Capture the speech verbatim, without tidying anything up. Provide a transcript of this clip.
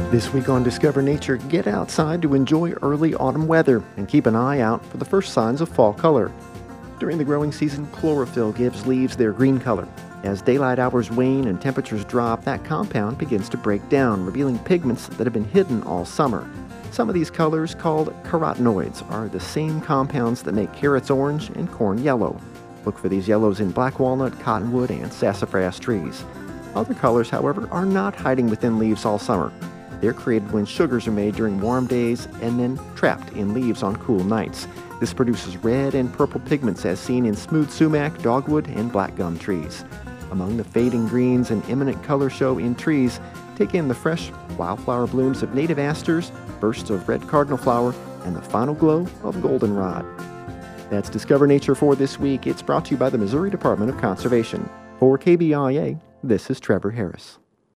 This week on Discover Nature, get outside to enjoy early autumn weather and keep an eye out for the first signs of fall color. During the growing season, chlorophyll gives leaves their green color. As daylight hours wane and temperatures drop, that compound begins to break down, revealing pigments that have been hidden all summer. Some of these colors, called carotenoids, are the same compounds that make carrots orange and corn yellow. Look for these yellows in black walnut, cottonwood, and sassafras trees. Other colors, however, are not hiding within leaves all summer. They're created when sugars are made during warm days and then trapped in leaves on cool nights. This produces red and purple pigments as seen in smooth sumac, dogwood, and black gum trees. Among the fading greens and imminent color show in trees, take in the fresh wildflower blooms of native asters, bursts of red cardinal flower, and the final glow of goldenrod. That's Discover Nature for this week. It's brought to you by the Missouri Department of Conservation. For K B I A, this is Trevor Harris.